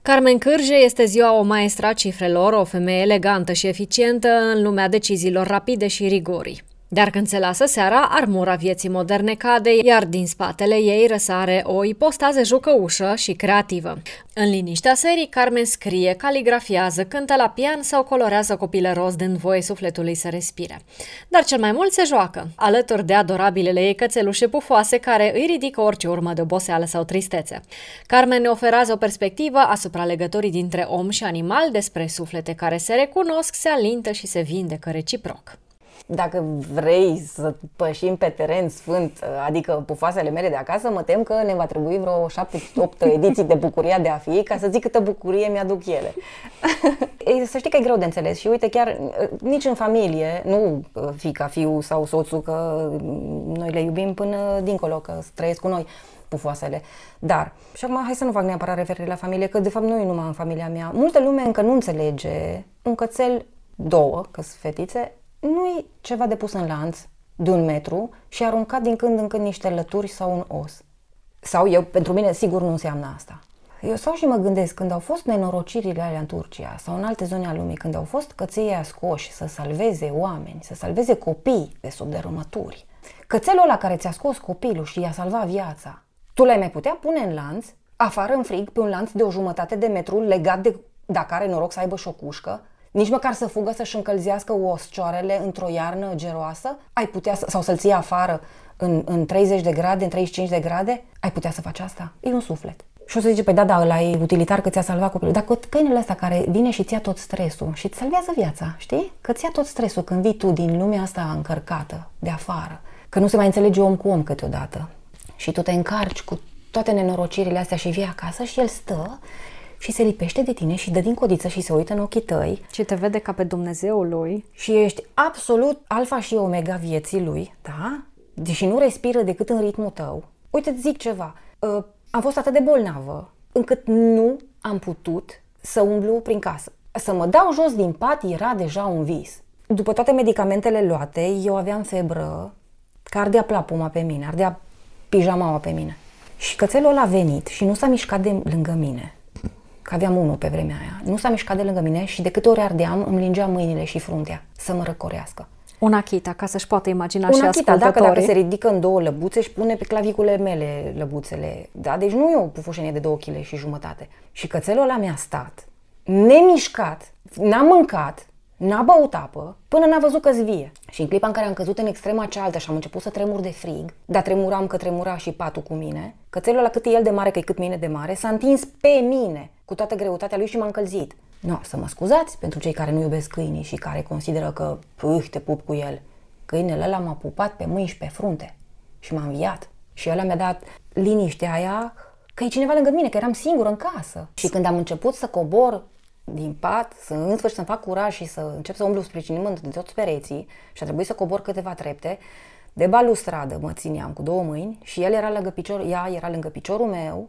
Carmen Cârje este ziua o maestra a cifrelor, o femeie elegantă și eficientă în lumea deciziilor rapide și rigorii. Dar când se lasă seara, armura vieții moderne cade, iar din spatele ei răsare o ipostază jucăușă și creativă. În liniștea serii, Carmen scrie, caligrafiază, cântă la pian sau colorează copilăros, dând voie sufletului să respire. Dar cel mai mult se joacă, alături de adorabilele ei cățelușe pufoase care îi ridică orice urmă de oboseală sau tristețe. Carmen ne oferează o perspectivă asupra legăturii dintre om și animal, despre suflete care se recunosc, se alintă și se vindecă reciproc. Dacă vrei să pășim pe teren sfânt, adică pufoasele mele de acasă, mă tem că ne va trebui vreo 7-8 ediții de Bucuria de a fi, ca să zic câtă bucurie mi-aduc ele. Să știi că e greu de înțeles și uite, chiar nici în familie, nu fiica, fiul sau soțul, că noi le iubim până dincolo, că trăiesc cu noi pufoasele. Dar, și acum hai să nu fac neapărat referire la familie, că de fapt nu e numai în familia mea. Multă lume încă nu înțelege un cățel, două, că sunt fetițe, nu-i ceva de pus în lanț de 1 metru și aruncat din când în când niște lături sau un os. Sau eu, pentru mine, sigur nu înseamnă asta. Eu stau și mă gândesc, când au fost nenorocirile alea în Turcia sau în alte zone ale lumii, când au fost căței scoși să salveze oameni, să salveze copii de sub dărâmături, cățelul ăla care ți-a scos copilul și i-a salvat viața, tu l-ai mai putea pune în lanț, afară în frig, pe un lanț de 1,5 de metru, legat de, dacă are noroc să aibă și o cușcă, nici măcar să fugă să-și încălzească oscioarele într-o iarnă geroasă? Ai putea sau să-l ții afară în 30 de grade, în 35 de grade? Ai putea să faci asta? E un suflet. Și o să zice, păi da, ăla e utilitar că ți-a salvat copilul. Dar câinele ăsta care vine și ți-a tot stresul și îți salvează viața, știi? Că ți-a tot stresul când vii tu din lumea asta încărcată, de afară, că nu se mai înțelege om cu om câteodată și tu te încarci cu toate nenorocirile astea și vii acasă și el stă și se lipește de tine și dă din codiță și se uită în ochii tăi. Și te vede ca pe Dumnezeul lui. Și ești absolut alfa și omega vieții lui, da? Deși nu respiră decât în ritmul tău. Uite, îți zic ceva. Am fost atât de bolnavă încât nu am putut să umblu prin casă. Să mă dau jos din pat era deja un vis. După toate medicamentele luate, eu aveam febră, că ardea plapuma pe mine, ardea pijamaua pe mine. Și cățelul ăla a venit și nu s-a mișcat de lângă mine. Că aveam unul pe vremea aia. Nu s-a mișcat de lângă mine și de câte ori ardeam, îmi lingea mâinile și fruntea să mă răcorească. Un Akita, ca să-și poată imagina un și Akita, ascultătorii. dacă se ridică în 2 lăbuțe, își pune pe clavicule mele lăbuțele. Da? Deci nu e o pufușenie de 2,5 kg. Și cățelul ăla mi-a stat, nemișcat, n-a mâncat, n-a băut apă, până n-a văzut că-s vie. Și în clipa în care am căzut în extrema cealaltă și am început să tremur de frig, dar tremuram că tremura și patul cu mine, cățelul ăla cât e el de mare, că e cât mine de mare, s-a întins pe mine cu toată greutatea lui și m-a încălzit. No, să mă scuzați pentru cei care nu iubesc câinii și care consideră că te pup cu el. Câinele ăla m-a pupat pe mâini și pe frunte și m-a înviat. Și ăla mi-a dat liniștea aia că e cineva lângă mine, că eram singură în casă. Și când am început să cobor din pat, în sfârșit să-mi fac curaj și să încep să umblu sprijinimând de toți pereții și a trebuit să cobor câteva trepte, de balustradă mă țineam cu 2 mâini și ea era lângă piciorul meu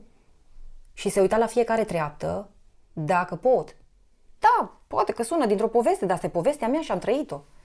și se uita la fiecare treaptă, dacă pot. Da, poate că sună dintr-o poveste, dar asta e povestea mea și am trăit-o.